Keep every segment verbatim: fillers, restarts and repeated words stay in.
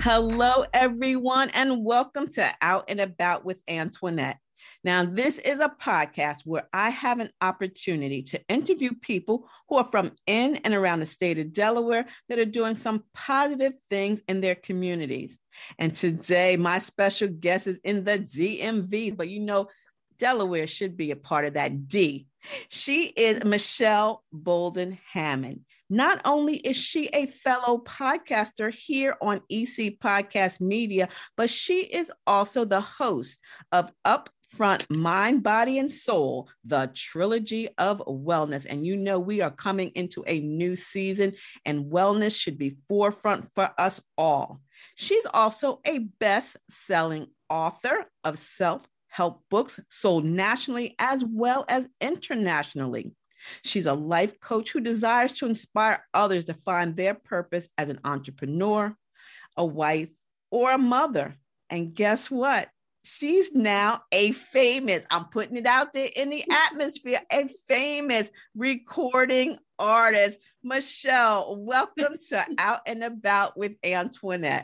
Hello, everyone, and welcome to Out and About with Antoinette. Now, this is a podcast where I have an opportunity to interview people who are from in and around the state of Delaware that are doing some positive things in their communities. And today, my special guest is in the D M V, but you know, Delaware should be a part of that D. She is Michelle Bolden Hammond. Not only is she a fellow podcaster here on E C Podcast Media, but she is also the host of Upfront Mind, Body, and Soul, the trilogy of wellness. And you know, we are coming into a new season, and wellness should be forefront for us all. She's also a best-selling author of self-help books sold nationally as well as internationally. She's a life coach who desires to inspire others to find their purpose as an entrepreneur, a wife, or a mother. And guess what? She's now a famous, I'm putting it out there in the atmosphere, a famous recording artist. Michelle, welcome to Out and About with Antoinette.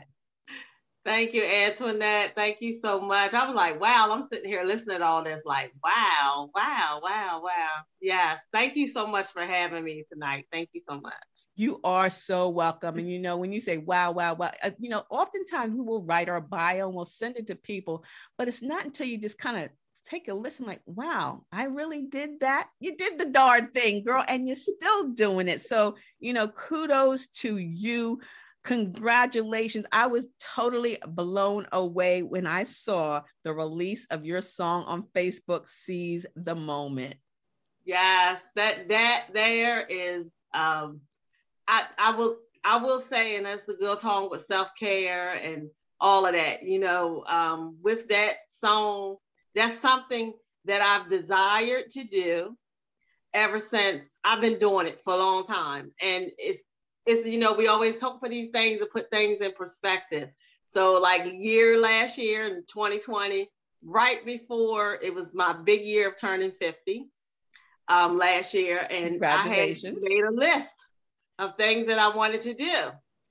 Thank you, Antoinette. Thank you so much. I was like, wow, I'm sitting here listening to all this like, wow, wow, wow, wow. Yes. Thank you so much for having me tonight. Thank you so much. You are so welcome. And, you know, when you say, wow, wow, wow, uh, you know, oftentimes we will write our bio and we'll send it to people, but it's not until you just kind of take a listen like, wow, I really did that. You did the darn thing, girl, and you're still doing it. So, you know, kudos to you. Congratulations. I was totally blown away when I saw the release of your song on Facebook, Seize the Moment. Yes, that that there is um I I will I will say, and that's the good talk with self-care and all of that, you know, um with that song, that's something that I've desired to do ever since. I've been doing it for a long time. And it's It's, you know, we always talk for these things and put things in perspective. So like year last year in twenty twenty, right before it was my big year of turning fifty um, last year. And I had made a list of things that I wanted to do.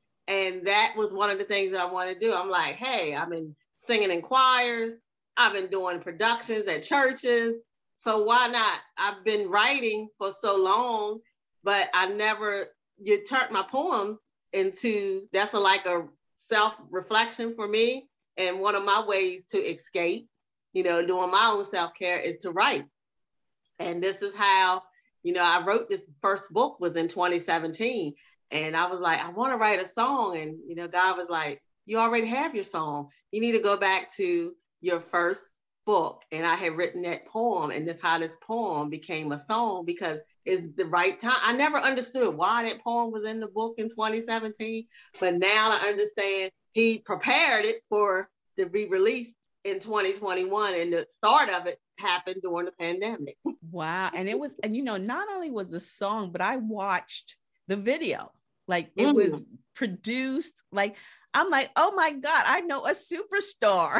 And that was one of the things that I wanted to do. I'm like, hey, I've been singing in choirs. I've been doing productions at churches. So why not? I've been writing for so long, but I never you turned my poems into, that's a, like a self-reflection for me. And one of my ways to escape, you know, doing my own self-care is to write. And this is how, you know, I wrote this first book was in twenty seventeen. And I was like, I want to write a song. And, you know, God was like, you already have your song. You need to go back to your first book. And I had written that poem, and that's how this poem became a song, because it's the right time. I never understood why that poem was in the book in twenty seventeen, but now I understand he prepared it for to be released in twenty twenty-one, and the start of it happened during the pandemic. Wow. And it was, and you know, not only was the song, but I watched the video. Like it mm. was produced, like, I'm like, oh my God, I know a superstar.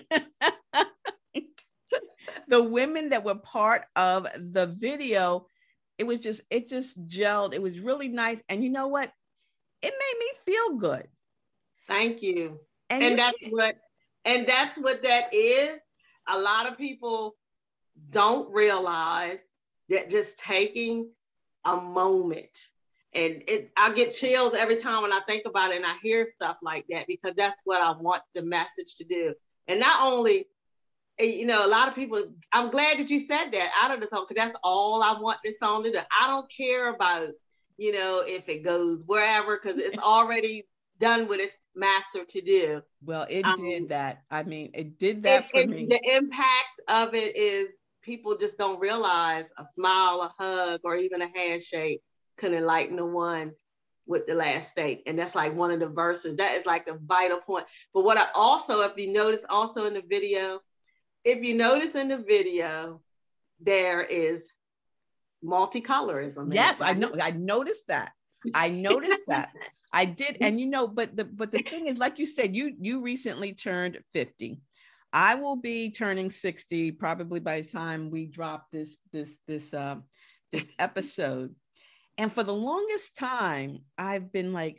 The women that were part of the video, it was just, it just gelled. It was really nice. And you know what? It made me feel good. Thank you. And, and you that's can't... what, and that's what that is. A lot of people don't realize that just taking a moment, and it, I get chills every time when I think about it and I hear stuff like that, because that's what I want the message to do. And not only, you know, a lot of people, I'm glad that you said that out of the song, because that's all I want this song to do. I don't care about, you know, if it goes wherever, because it's already done what it's mastered to do. Well, it um, did that. I mean, it did that it, for it, me. The impact of it is people just don't realize a smile, a hug, or even a handshake can enlighten the one with the last steak. And that's like one of the verses. That is like a vital point. But what I also, if you notice also in the video, if you notice in the video, there is multicolorism. Yes, I know. I noticed that. I noticed that. I did. And you know, but the but the thing is, like you said, you you recently turned fifty. I will be turning sixty probably by the time we drop this this this uh, this episode. And for the longest time, I've been like,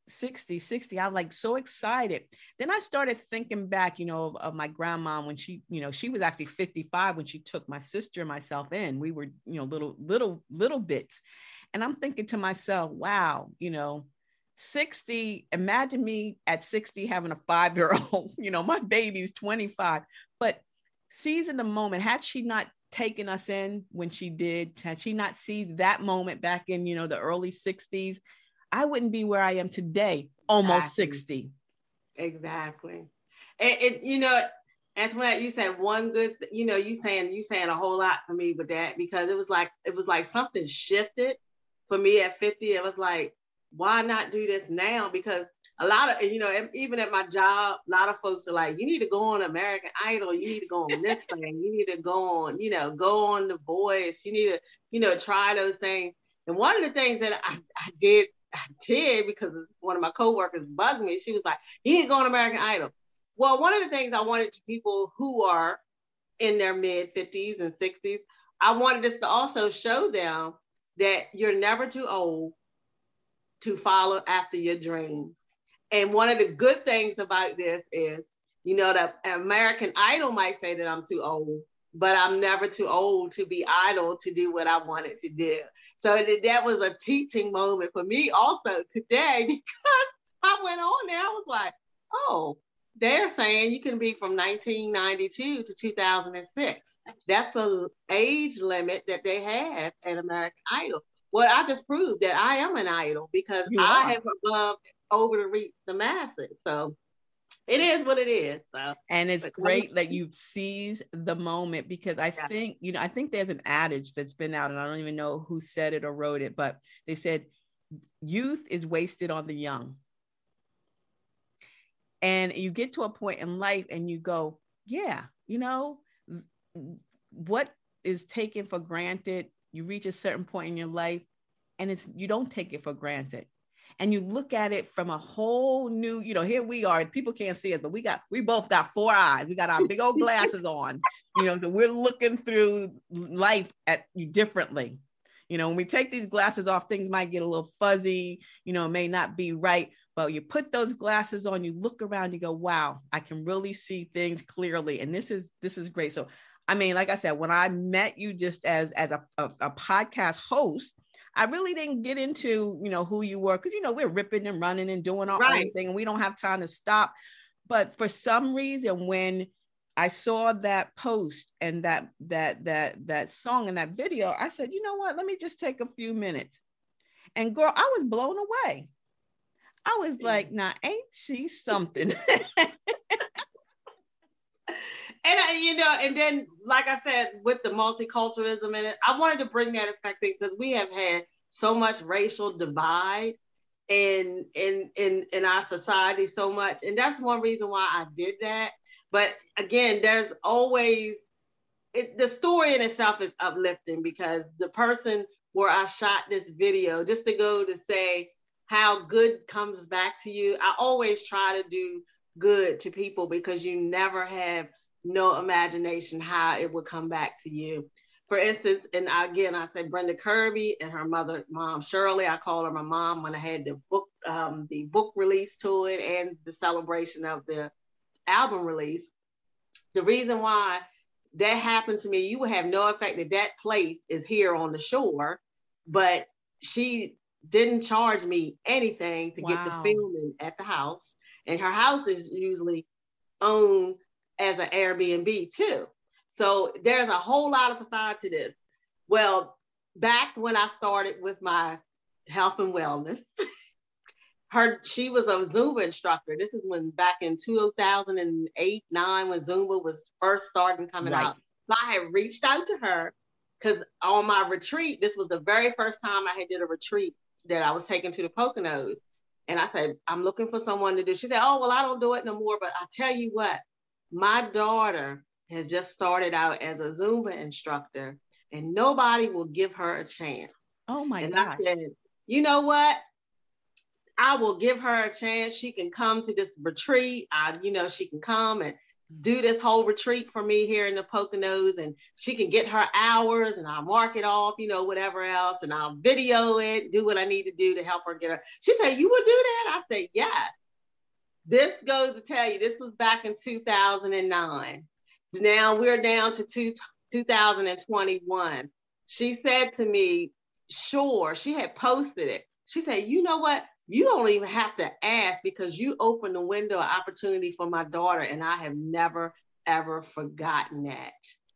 sixty, sixty. I was like so excited. Then I started thinking back, you know, of, of my grandma when she, you know, she was actually fifty-five when she took my sister and myself in. We were, you know, little, little, little bits. And I'm thinking to myself, wow, you know, sixty, imagine me at sixty having a five-year-old, you know, my baby's twenty-five, but seizing the moment, had she not taken us in when she did, had she not seized that moment back in, you know, the early sixties, I wouldn't be where I am today, almost Exactly. sixty. Exactly. And it, you know, Antoinette, you said one good, th- you know, you saying, you saying a whole lot for me with that, because it was like, it was like something shifted for me at fifty. It was like, why not do this now? Because a lot of, you know, e- even at my job, a lot of folks are like, you need to go on American Idol. You need to go on this thing. You need to go on, you know, go on The Voice. You need to, you know, try those things. And one of the things that I, I did, I did because one of my coworkers bugged me. She was like, you need to go on American Idol. Well, one of the things I wanted to people who are in their mid fifties and sixties, I wanted this to also show them that you're never too old to follow after your dreams. And one of the good things about this is, you know, that American Idol might say that I'm too old, but I'm never too old to be idle to do what I wanted to do. So that, that was a teaching moment for me also today, because I went on there. I was like, oh, they're saying you can be from nineteen ninety-two to two thousand six. That's an age limit that they have at American Idol. Well, I just proved that I am an idol because You I are. have above over to reach the masses. So it is what it is. So, And it's but great that you've seized the moment, because I yeah. think, you know, I think there's an adage that's been out, and I don't even know who said it or wrote it, but they said youth is wasted on the young. And you get to a point in life and you go, yeah, you know, what is taken for granted, you reach a certain point in your life and it's, you don't take it for granted. And you look at it from a whole new, you know, here we are, people can't see us, but we got, we both got four eyes. We got our big old glasses on, you know, so we're looking through life at differently. You know, when we take these glasses off, things might get a little fuzzy, you know, it may not be right, but you put those glasses on, you look around, you go, wow, I can really see things clearly. And this is, this is great. So, I mean, like I said, when I met you just as, as a, a, a podcast host, I really didn't get into, you know, who you were, because, you know, we're ripping and running and doing our Right. own thing and we don't have time to stop. But for some reason, when I saw that post and that, that, that, that song and that video, I said, you know what, let me just take a few minutes. And girl, I was blown away. I was like, nah, ain't she something? And I, you know, and then, like I said, with the multiculturalism in it, I wanted to bring that effect in because we have had so much racial divide in in in in our society so much, and that's one reason why I did that. But again, there's always it, the story in itself is uplifting because the person where I shot this video, just to go to say how good comes back to you. I always try to do good to people because you never have no imagination how it would come back to you. For instance, and again, I said Brenda Kirby and her mother, mom Shirley. I call her my mom when I had the book, um, the book release to it and the celebration of the album release. The reason why that happened to me, you would have no effect that that place is here on the shore, but she didn't charge me anything to wow. get the filming at the house. And her house is usually owned as an Airbnb too. So there's a whole lot of facade to this. Well, back when I started with my health and wellness, her she was a Zumba instructor. This is when back in two thousand eight, nine, when Zumba was first starting coming right. out. So I had reached out to her because on my retreat, this was the very first time I had did a retreat that I was taken to the Poconos. And I said, I'm looking for someone to do. She said, oh, well, I don't do it no more. But I tell you what, my daughter has just started out as a Zumba instructor and nobody will give her a chance. Oh my and gosh. I said, you know what? I will give her a chance. She can come to this retreat. I, you know, she can come and do this whole retreat for me here in the Poconos, and she can get her hours and I'll mark it off, you know, whatever else, and I'll video it, do what I need to do to help her get her. She said, you would do that? I said, yes. This goes to tell you, this was back in two thousand nine. Now we're down to two, two thousand twenty-one. She said to me, sure, she had posted it. She said, you know what? You don't even have to ask because you opened the window of opportunities for my daughter. And I have never, ever forgotten that.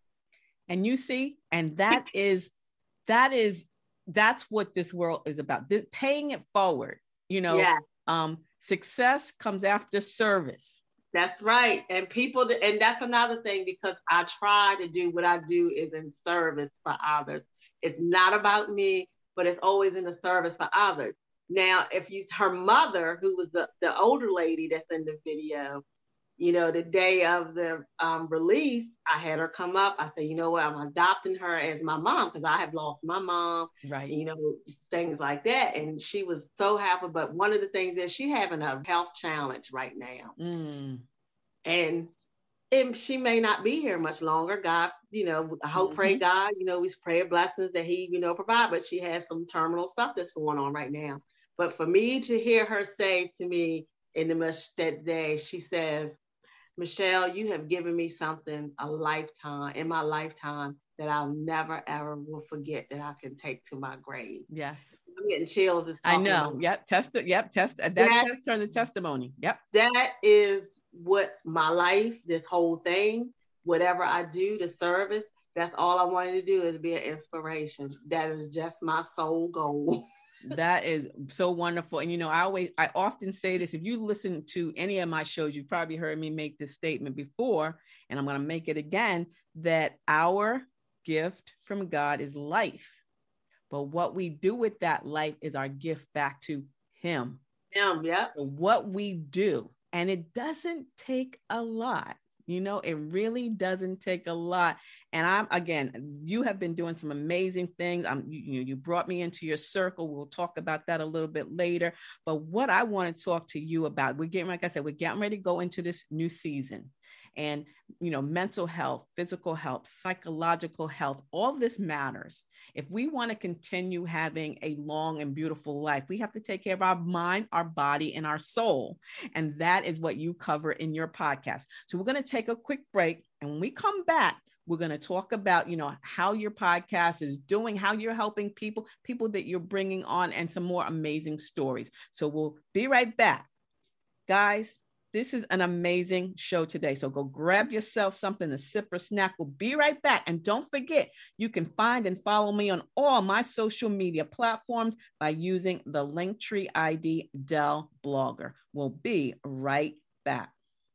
And you see, and that is, that is, that's what this world is about. This, paying it forward, you know, yeah. um, success comes after service. That's right. And people, and that's another thing, because I try to do what I do is in service for others. It's not about me, but it's always in the service for others. Now, if you, her mother, who was the, the older lady that's in the video, you know, the day of the um, release, I had her come up. I said, you know what, I'm adopting her as my mom because I have lost my mom, right? You know, things like that. And she was so happy. But one of the things is she's having a health challenge right now. Mm. And, and she may not be here much longer. God, you know, I hope, mm-hmm. pray God, you know, we pray blessings that he, you know, provide, but she has some terminal stuff that's going on right now. But for me to hear her say to me in the that day, she says, Michelle, you have given me something, a lifetime, in my lifetime, that I'll never, ever will forget, that I can take to my grave. Yes. I'm getting chills. I know. About. Yep. Test it. Yep. Test that. That test turned the testimony. Yep. That is what my life, this whole thing, whatever I do, the service, that's all I wanted to do is be an inspiration. That is just my sole goal. That is so wonderful. And, you know, I always, I often say this, if you listen to any of my shows, you've probably heard me make this statement before, and I'm going to make it again, that our gift from God is life. But what we do with that life is our gift back to him. Him, yeah. So what we do, and it doesn't take a lot. You know, it really doesn't take a lot. And I'm, again, you have been doing some amazing things. I'm, you, you brought me into your circle. We'll talk about that a little bit later. But what I want to talk to you about, we're getting, like I said, we're getting ready to go into this new season. And, you know, mental health, physical health, psychological health, all this matters. If we want to continue having a long and beautiful life, we have to take care of our mind, our body, and our soul. And that is what you cover in your podcast. So we're going to take a quick break. And when we come back, we're going to talk about, you know, how your podcast is doing, how you're helping people, people that you're bringing on, and some more amazing stories. So we'll be right back. Guys, this is an amazing show today. So go grab yourself something to sip or snack. We'll be right back. And don't forget, you can find and follow me on all my social media platforms by using the Linktree I D Dell Blogger. We'll be right back.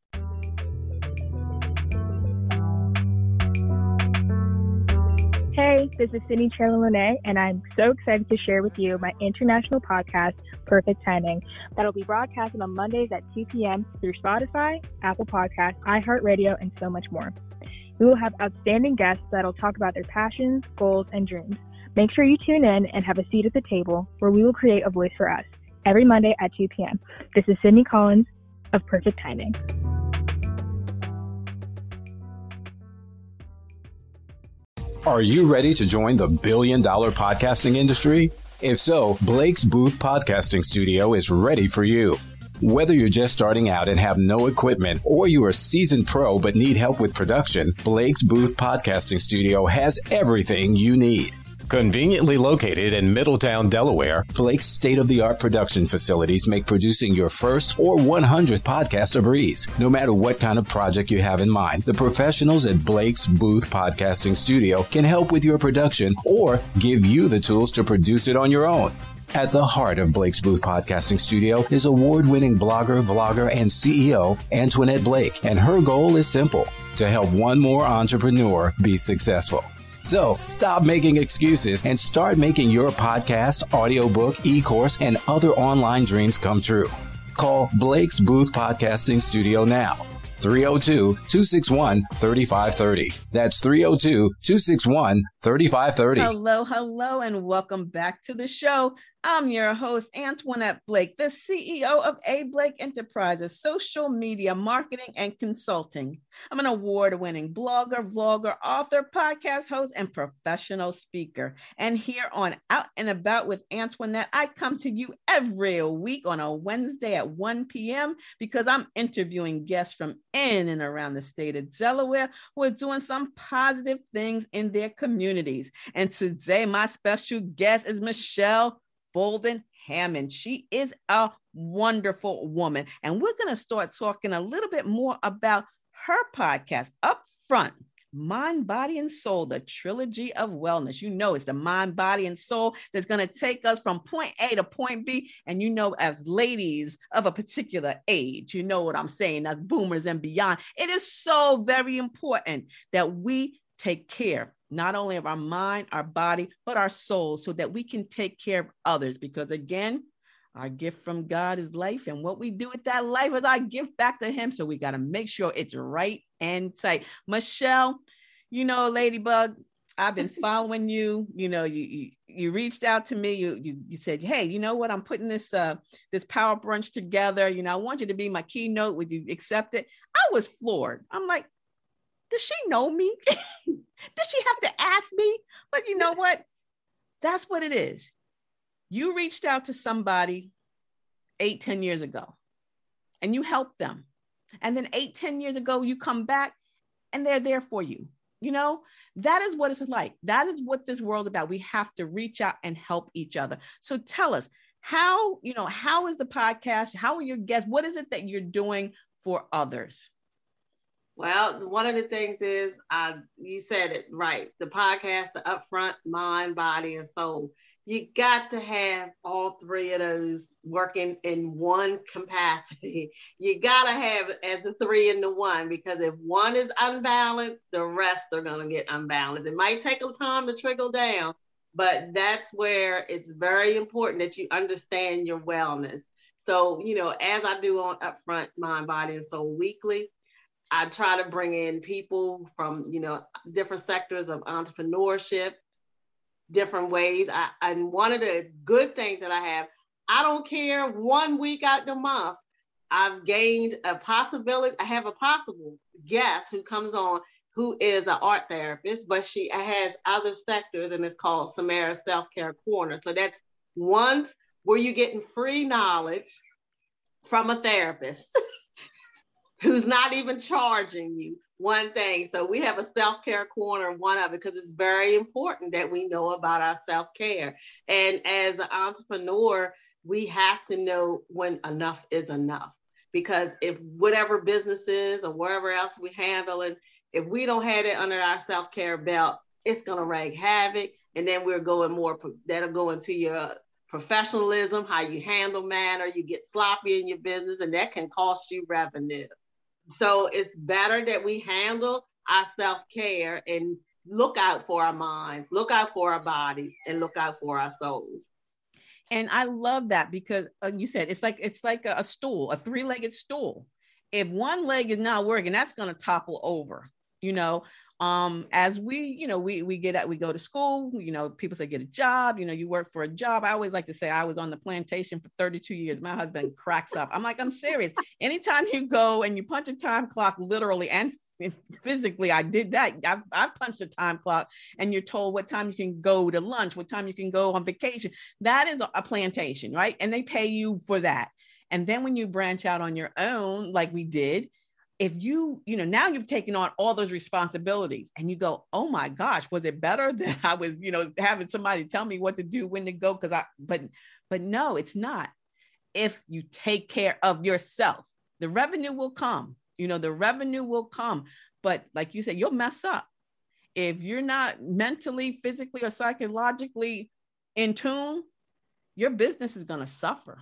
Hey, this is Sydney Cherla-Lene, and I'm so excited to share with you my international podcast, Perfect Timing, that'll be broadcasted on Mondays at two p.m. through Spotify, Apple Podcasts, iHeartRadio, and so much more. We will have outstanding guests that'll talk about their passions, goals, and dreams. Make sure you tune in and have a seat at the table where we will create a voice for us every Monday at two p.m. This is Sydney Collins of Perfect Timing. Are you ready to join the billion dollar podcasting industry? If so, Blake's Booth Podcasting Studio is ready for you. Whether you're just starting out and have no equipment, or you're a seasoned pro but need help with production, Blake's Booth Podcasting Studio has everything you need. Conveniently located in Middletown, Delaware, Blake's state-of-the-art production facilities make producing your first or one hundredth podcast a breeze. No matter what kind of project you have in mind, the professionals at Blake's Booth Podcasting Studio can help with your production or give you the tools to produce it on your own. At the heart of Blake's Booth Podcasting Studio is award-winning blogger, vlogger, and C E O Antoinette Blake, and her goal is simple: to help one more entrepreneur be successful. So stop making excuses and start making your podcast, audiobook, e-course, and other online dreams come true. Call Blake's Booth Podcasting Studio now. three oh two, two six one, three five three oh. That's three oh two, two six one, thirty-five thirty. Hello, hello, and welcome back to the show. I'm your host, Antoinette Blake, the C E O of A. Blake Enterprises, social media marketing and consulting. I'm an award-winning blogger, vlogger, author, podcast host, and professional speaker. And here on Out and About with Antoinette, I come to you every week on a Wednesday at one p.m. because I'm interviewing guests from in and around the state of Delaware who are doing some positive things in their communities. And today, my special guest is Michelle Bolden Hammond. She is a wonderful woman. And we're going to start talking a little bit more about her podcast, Upfront, Mind, Body, and Soul, the trilogy of wellness. You know, it's the mind, body, and soul that's going to take us from point A to point B. And you know, as ladies of a particular age, you know what I'm saying, as boomers and beyond, it is so very important that we take care not only of our mind, our body, but our soul, so that we can take care of others. Because again, our gift from God is life, and what we do with that life is our gift back to him. So we got to make sure it's right and tight. Michelle, you know, Ladybug, I've been following you. You know, you, you you reached out to me. You you you said, hey, you know what? I'm putting this uh this power brunch together. You know, I want you to be my keynote. Would you accept it? I was floored. I'm like, does she know me? Does she have to ask me? But you know what? That's what it is. You reached out to somebody eight, ten years ago, and you helped them. And then eight, ten years ago, you come back and they're there for you. You know, that is what it's like. That is what this world's about. We have to reach out and help each other. So tell us, how, you know, how is the podcast? How are your guests? What is it that you're doing for others? Well, one of the things is, uh, you said it right, the podcast, the upfront, mind, body, and soul. You got to have all three of those working in one capacity. You got to have it as the three in the one, because if one is unbalanced, the rest are going to get unbalanced. It might take a time to trickle down, but that's where it's very important that you understand your wellness. So, you know, as I do on Upfront, Mind, Body, and Soul Weekly, I try to bring in people from, you know, different sectors of entrepreneurship, different ways. I, and one of the good things that I have, I don't care, one week out the month, I've gained a possibility. I have a possible guest who comes on who is an art therapist, but she has other sectors, and it's called Samara Self-Care Corner. So that's one where you're getting free knowledge from a therapist who's not even charging you one thing. So we have a self-care corner, one of it, because it's very important that we know about our self-care. And as an entrepreneur, we have to know when enough is enough. Because if whatever businesses or wherever else we handle it, if we don't have it under our self-care belt, it's going to wreak havoc. And then we're going more, that'll go into your professionalism, how you handle matter, you get sloppy in your business, and that can cost you revenue. So it's better that we handle our self-care and look out for our minds, look out for our bodies, and look out for our souls. And I love that, because uh, you said it's like it's like a, a stool, a three-legged stool. If one leg is not working, that's going to topple over. You know, um, as we, you know, we we get at we go to school. You know, people say get a job. You know, you work for a job. I always like to say I was on the plantation for thirty-two years. My husband cracks up. I'm like, I'm serious. Anytime you go and you punch a time clock, literally and physically, I did that. I've, I've punched a time clock, and you're told what time you can go to lunch, what time you can go on vacation. That is a plantation, right? And they pay you for that. And then when you branch out on your own, like we did, if you, you know, now you've taken on all those responsibilities, and you go, oh my gosh, was it better that I was, you know, having somebody tell me what to do, when to go? Cause I, but, but no, it's not. If you take care of yourself, the revenue will come. You know, the revenue will come, but like you said, you'll mess up. If you're not mentally, physically, or psychologically in tune, your business is going to suffer.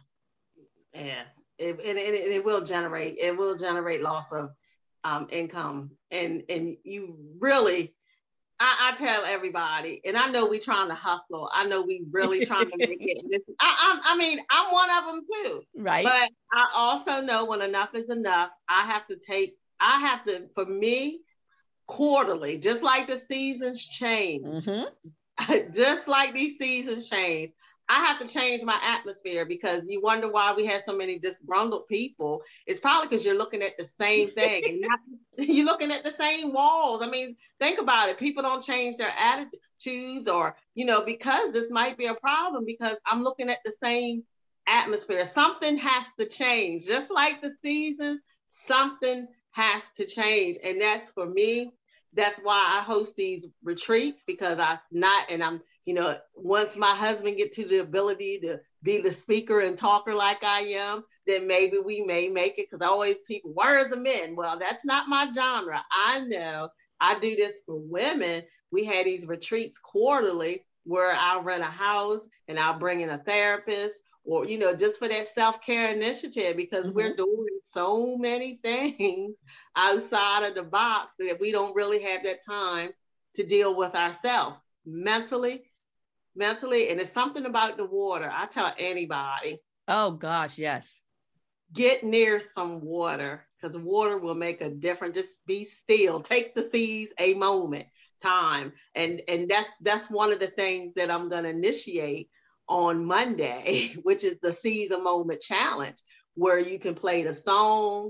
Yeah, it, it, it, it will generate, it will generate loss of um, income. And, and you really, I, I tell everybody, and I know we trying to hustle. I know we really trying to make it. This, I, I, I mean, I'm one of them too. Right. But I also know when enough is enough, I have to take, I have to, for me, quarterly, just like the seasons change. Mm-hmm. Just like these seasons change. I have to change my atmosphere, because you wonder why we have so many disgruntled people. It's probably because you're looking at the same thing and not, you're looking at the same walls. I mean, think about it. People don't change their attitudes, or, you know, because this might be a problem, because I'm looking at the same atmosphere. Something has to change. Just like the seasons, something has to change. And that's, for me, that's why I host these retreats, because I not, and I'm, you know, once my husband get to the ability to be the speaker and talker like I am, then maybe we may make it. Because always people, where's the men? Well, that's not my genre. I know I do this for women. We had these retreats quarterly where I'll rent a house and I'll bring in a therapist, or, you know, just for that self-care initiative, because mm-hmm. we're doing so many things outside of the box that we don't really have that time to deal with ourselves mentally, mentally. And it's something about the water. I tell anybody. Oh gosh, yes. Get near some water, because water will make a difference. Just be still. Take the seas a moment, time. And, and that's, that's one of the things that I'm going to initiate on Monday, which is the Seize a Moment Challenge, where you can play the song,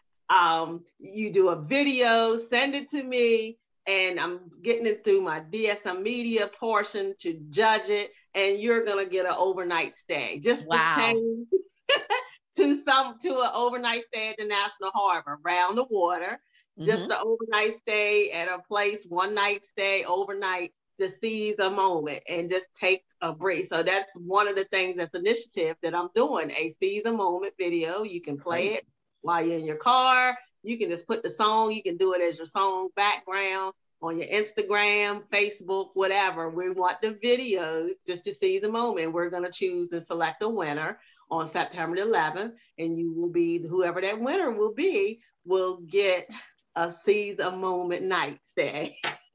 um, you do a video, send it to me, and I'm getting it through my D S M media portion to judge it, and you're gonna get an overnight stay. Just wow. to change to some to an overnight stay at the National Harbor, around the water. Mm-hmm. Just an overnight stay at a place, one night stay overnight, to seize a moment and just take a break. So that's one of the things, that's initiative that I'm doing, a seize a moment video. You can play Great. It while you're in your car. You can just put the song, you can do it as your song background on your Instagram, Facebook, whatever. We want the videos just to seize the moment. We're going to choose and select a winner on September eleventh, and you will be, whoever that winner will be, will get a seize a moment night stay.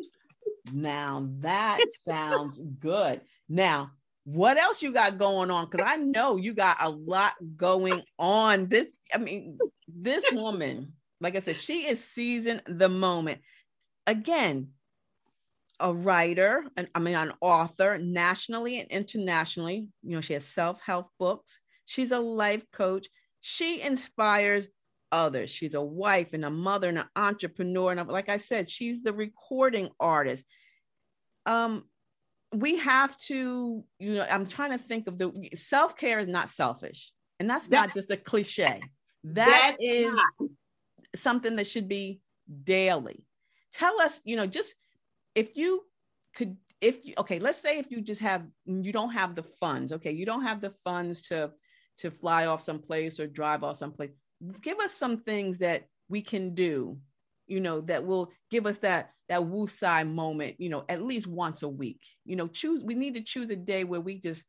Now that sounds good. Now, what else you got going on? Because I know you got a lot going on. This, I mean, this woman, like I said, she is seizing the moment. Again, a writer, and I mean, an author, nationally and internationally. You know, she has self-help books. She's a life coach. She inspires others. She's a wife and a mother and an entrepreneur. And like I said, she's the recording artist. Um, we have to, you know, I'm trying to think of the self-care is not selfish. And that's that, not just a cliche. That is not something that should be daily. Tell us, you know, just if you could, if you, okay, let's say if you just have, you don't have the funds, okay, you don't have the funds to, to fly off someplace or drive off someplace. Give us some things that we can do, you know, that will give us that, that woosai moment, you know, at least once a week. You know, choose, we need to choose a day where we just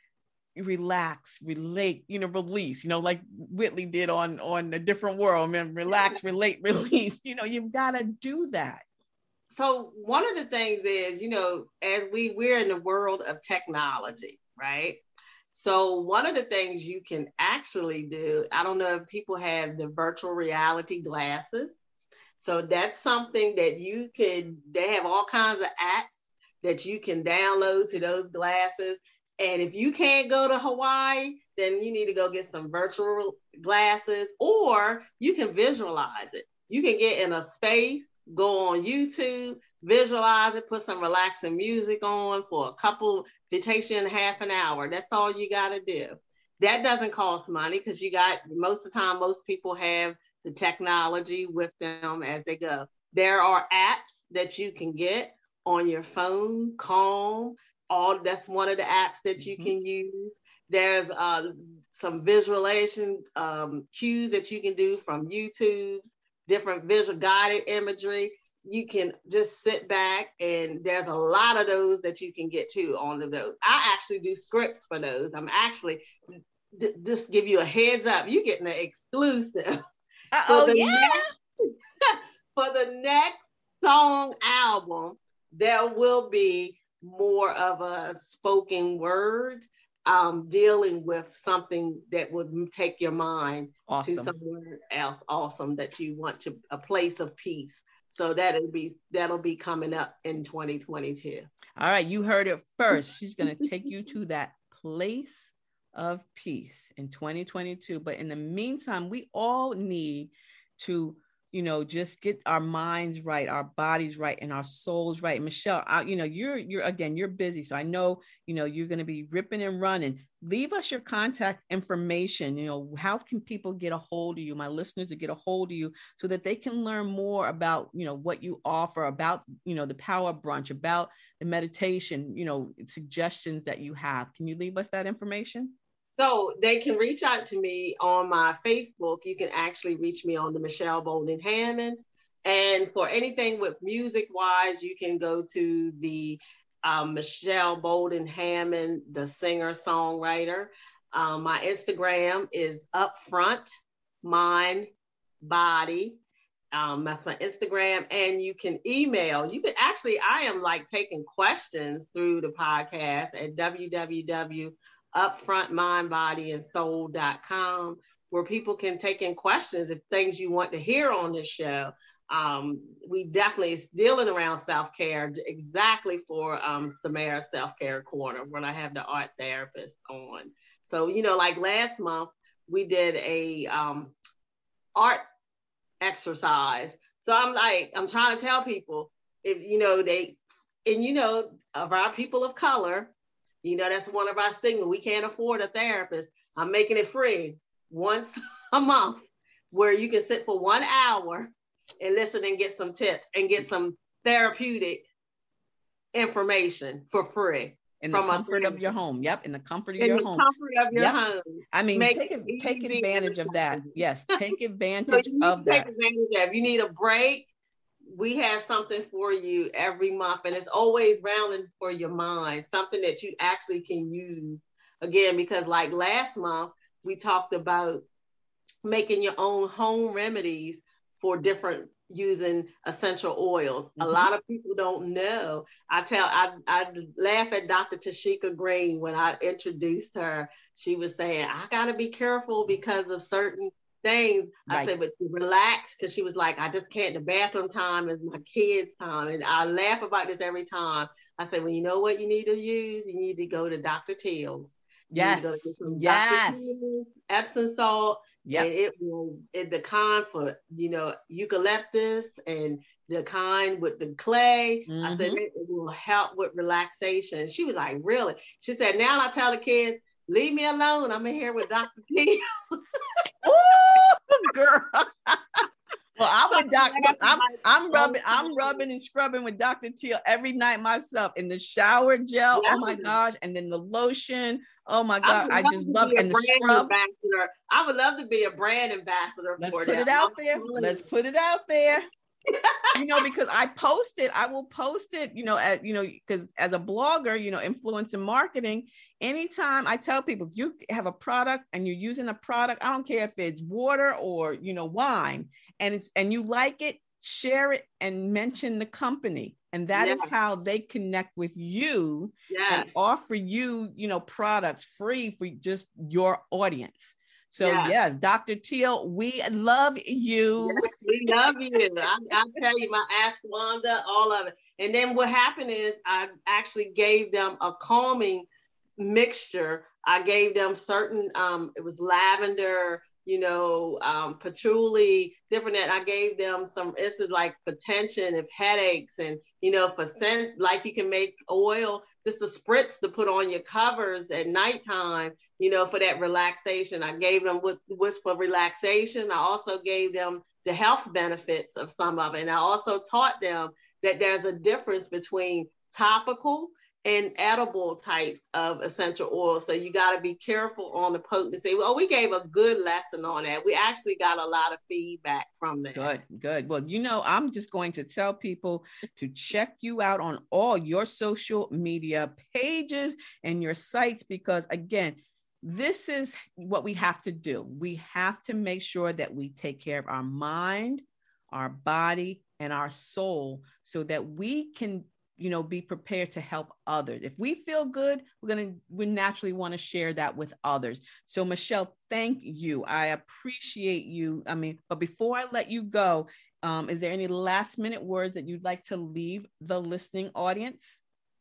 relax, relate, you know, release, you know, like Whitley did on, on A Different World, man, relax, relate, release, you know, you've got to do that. So one of the things is, you know, as we, we're in the world of technology, right? So one of the things you can actually do, I don't know if people have the virtual reality glasses. So that's something that you could, they have all kinds of apps that you can download to those glasses. And if you can't go to Hawaii, then you need to go get some virtual glasses, or you can visualize it. You can get in a space, go on YouTube, visualize it, put some relaxing music on for a couple, if it takes you in half an hour, that's all you got to do. That doesn't cost money, because you got, most of the time, most people have the technology with them as they go. There are apps that you can get on your phone, Calm, all that's one of the apps that you mm-hmm. can use. There's uh, some visualization um, cues that you can do from YouTube, different visual guided imagery. You can just sit back, and there's a lot of those that you can get to on the those. I actually do scripts for those. I'm actually th- just give you a heads up. You're getting an exclusive. Oh yeah. Next, for the next song album, there will be more of a spoken word, um, dealing with something that would take your mind awesome. To somewhere else awesome that you want to, a place of peace. So that'll be that'll be coming up in twenty twenty-two. All right, you heard it first. She's going to take you to that place of peace in twenty twenty-two. But in the meantime, we all need to, you know, just get our minds right, our bodies right, and our souls right. Michelle, I, you know, you're, you're, again, you're busy. So I know, you know, you're going to be ripping and running. Leave us your contact information. You know, how can people get a hold of you, my listeners, to get a hold of you so that they can learn more about, you know, what you offer, about, you know, the power brunch, about the meditation, you know, suggestions that you have. Can you leave us that information? So they can reach out to me on my Facebook. You can actually reach me on the Michelle Bolden Hammond. And for anything with music wise, you can go to the um, Michelle Bolden Hammond, the singer songwriter. Um, my Instagram is Upfront Mind Body. Um, that's my Instagram. And you can email. You can actually, I am like taking questions through the podcast at w w w dot upfront mind body and soul dot com, where people can take in questions if things you want to hear on this show. Um, we definitely is dealing around self-care exactly for um, Samara Self-Care Corner when I have the art therapist on. So, you know, like last month, we did a um, art exercise. So I'm like, I'm trying to tell people, if, you know, they, and you know, of our people of color, you know, that's one of our stigmas. We can't afford a therapist. I'm making it free once a month where you can sit for one hour and listen and get some tips and get some therapeutic information for free. In the comfort of your home. Yep. In the comfort of in your the home. comfort of your yep. home. I mean, Make take, take advantage of that. Yes. Take advantage so of that. Take advantage of. If you need a break, we have something for you every month, and it's always rounding for your mind, something that you actually can use. Again, because like last month, we talked about making your own home remedies for different, using essential oils. Mm-hmm. A lot of people don't know. I tell, I, I laugh at Doctor Tashika Green when I introduced her. She was saying, I got to be careful because of certain things. Right. I said, but relax, because she was like, I just can't, the bathroom time is my kids' time. And I laugh about this every time. I said, well, you know what you need to use? You need to go to Doctor Teal's. You yes. Go to yes. Doctor Teal's, Epsom salt. Yeah. It will, it, the kind for, you know, eucalyptus and the kind with the clay. Mm-hmm. I said, it, it will help with relaxation. She was like, really? She said, now I tell the kids, leave me alone. I'm in here with Doctor Teal. Oh, girl. Well, I'm with Doctor I'm, I'm rubbing, I'm rubbing and scrubbing with Doctor Teal every night myself in the shower gel. Yeah. Oh my gosh. And then the lotion. Oh my God. I, I just love it. And the scrub. Ambassador. I would love to be a brand ambassador. Let's for put them. it out there. Let's put it out there. You know, because I post it, I will post it, you know, as, you know, because as a blogger, you know, influence and marketing, anytime I tell people, if you have a product and you're using a product, I don't care if it's water or, you know, wine, and it's, and you like it, share it and mention the company. And that yeah. is how they connect with you yeah. and offer you, you know, products free for just your audience. So yes, yes Doctor Teal, we love you. Yes, we love you. I, I tell you, my ashwagandha, all of it. And then what happened is I actually gave them a calming mixture. I gave them certain, um, it was lavender, you know, um, patchouli, different that I gave them some, this is like for tension, if headaches, and, you know, for sense, like you can make oil, just a spritz to put on your covers at nighttime, you know, for that relaxation. I gave them with, with for relaxation. I also gave them the health benefits of some of it. And I also taught them that there's a difference between topical and edible types of essential oils. So you got to be careful on the potency. Well, we gave a good lesson on that. We actually got a lot of feedback from that. Good, good. Well, you know, I'm just going to tell people to check you out on all your social media pages and your sites, because again, this is what we have to do. We have to make sure that we take care of our mind, our body, and our soul so that we can, you know, be prepared to help others. If we feel good, we're going to, we naturally want to share that with others. So Michelle, thank you. I appreciate you. I mean, but before I let you go, Um, is there any last minute words that you'd like to leave the listening audience?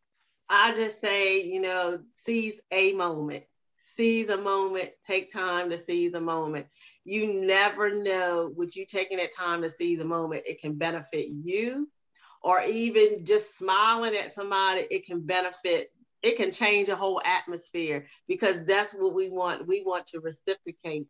I just say, you know, seize a moment, seize a moment, take time to seize a moment. You never know, with you taking that time to seize a moment, it can benefit you, or even just smiling at somebody, it can benefit, it can change a whole atmosphere, because that's what we want. We want to reciprocate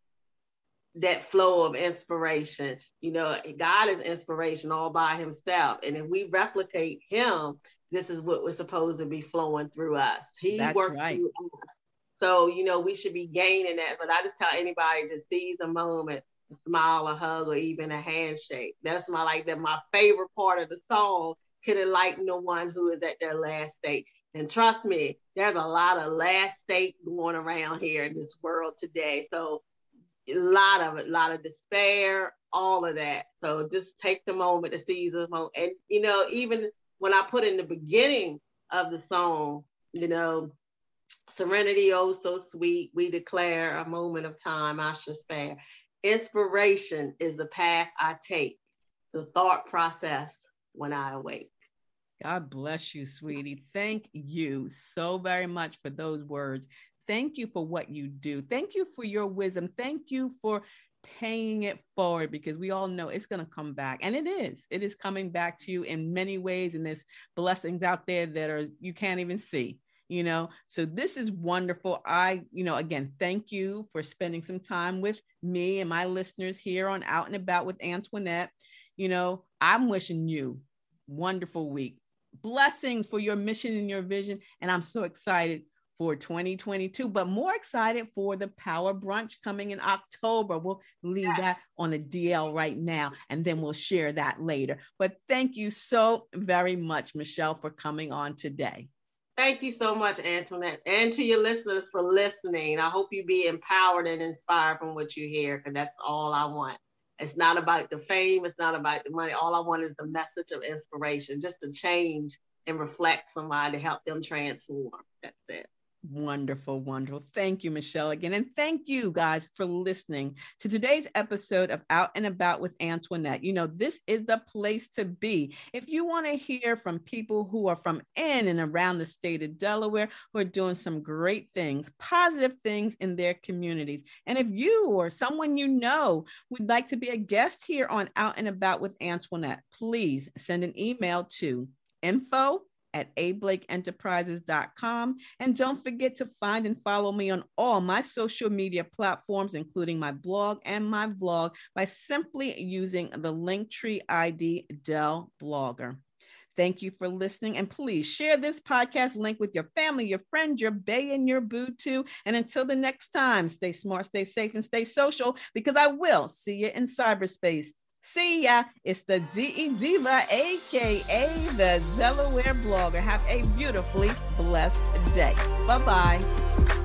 that flow of inspiration. You know, God is inspiration all by himself. And if we replicate him, this is what was supposed to be flowing through us. He That's works right. through us. So, you know, we should be gaining that. But I just tell anybody to seize a moment, a smile, a hug, or even a handshake. That's my, like, that my favorite part of the song, could enlighten the one who is at their last state. And trust me, there's a lot of last state going around here in this world today. So a lot of it, a lot of despair, all of that. So just take the moment to seize the moment. And, you know, even when I put in the beginning of the song, you know, serenity, oh so sweet, we declare a moment of time I shall spare. Inspiration is the path I take, the thought process when I awake. God bless you, sweetie. Thank you so very much for those words. Thank you for what you do. Thank you for your wisdom. Thank you for paying it forward, because we all know it's going to come back. And it is. It is coming back to you in many ways. And there's blessings out there that are you can't even see, you know. So this is wonderful. I, you know, again, thank you for spending some time with me and my listeners here on Out and About with Antoinette. You know, I'm wishing you a wonderful week. Blessings for your mission and your vision. And I'm so excited for twenty twenty-two, but more excited for the Power Brunch coming in October. We'll leave that on the D L right now, and then we'll share that later. But thank you so very much, Michelle, for coming on today. Thank you so much, Antoinette, and to your listeners for listening. I hope you be empowered and inspired from what you hear, because that's all I want. It's not about the fame. It's not about the money. All I want is the message of inspiration, just to change and reflect somebody to help them transform. That's it. Wonderful, wonderful. Thank you, Michelle, again. And thank you guys for listening to today's episode of Out and About with Antoinette. You know, this is the place to be. If you want to hear from people who are from in and around the state of Delaware, who are doing some great things, positive things in their communities. And if you or someone you know would like to be a guest here on Out and About with Antoinette, please send an email to info at a blake enterprises dot com. And don't forget to find and follow me on all my social media platforms, including my blog and my vlog, by simply using the Linktree I D Del Blogger. Thank you for listening. And please share this podcast link with your family, your friends, your bae, and your boo too. And until the next time, stay smart, stay safe, and stay social, because I will see you in cyberspace. See ya. It's the D E Diva, A K A the Delaware Blogger. Have a beautifully blessed day. Bye-bye.